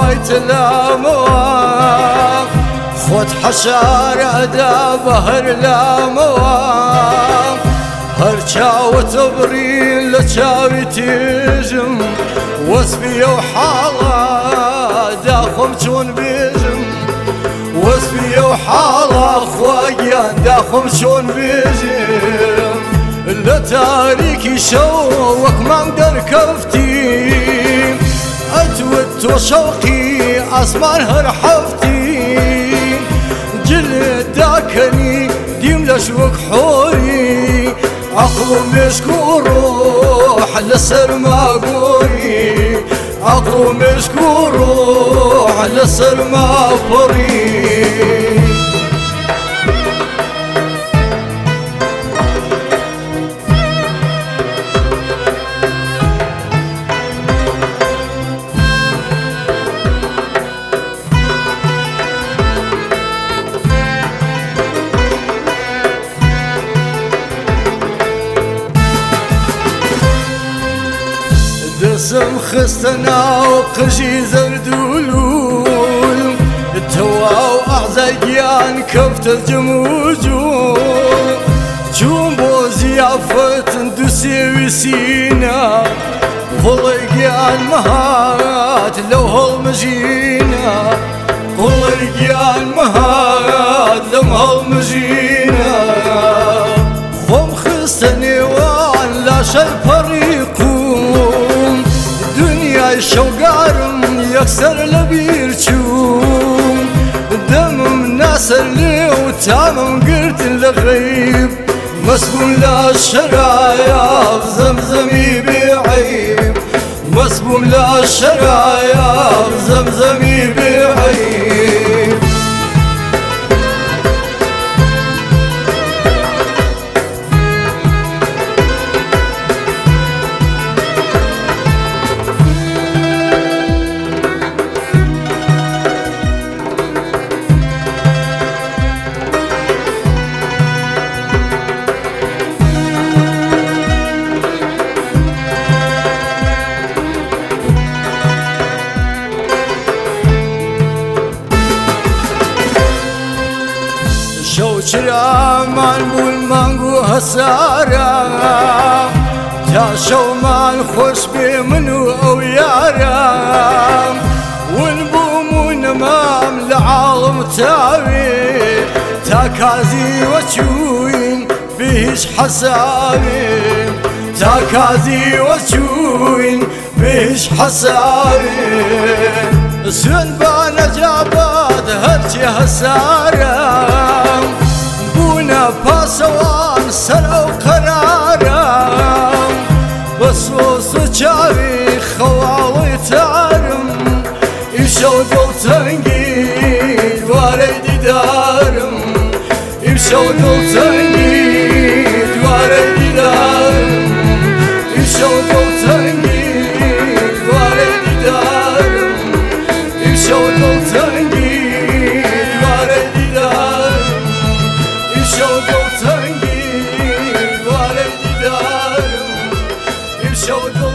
وایت لاموا خود حشار عدا بهر لاموا هر چاو تبرين لچاوي تيجم وصفي وحالا داخم چون بيجم وصفي وحالا خوايا داخم چون بيجم لتاريكي شوق ما اقدر كفتي اتوت وشوقي اسمان هرحفتي جلد داكني ديم لشوق حوري عقل مشكور روح لسر ما قوري عقل مشكور روح لسر ما قوري دسم خستنا وقشي زردولول التوا وأعزاقيان كفت الجموجول جومبو زيافة ندوسي وسينا فلقيان مهات لو هالمجينا فلقيان مهات لو هالمجينا خم خستني وان لا شي فريقون دنيا شوقارم يكسر لبيرشوم دمم ناسر لي وتامم قلت لغيب مسبون لا الشرايا زمزمي بعيب مسبون لا الشرايا زمزمي بعيب شوچرا من بول مانگو هسارا تا شو من خوش بی منو او یارا ونبومون مام لعالم تاوي تاكازي وچوين بيش حسابي تاكازي وچوين بيش حسابي سن بانا جابات هرچي هسارا بونا باسوان سر او قرارا بسوس چاوي خوالي تعرم إبشو دل تنگي دواري ديدارم إبشو دل تنگي دواري ديدارم إبشو دل تنگي دواري ديدارم إبشو دل تنگي دواري ديدارم إبشو دل تنگي دواري ديدارم إبشو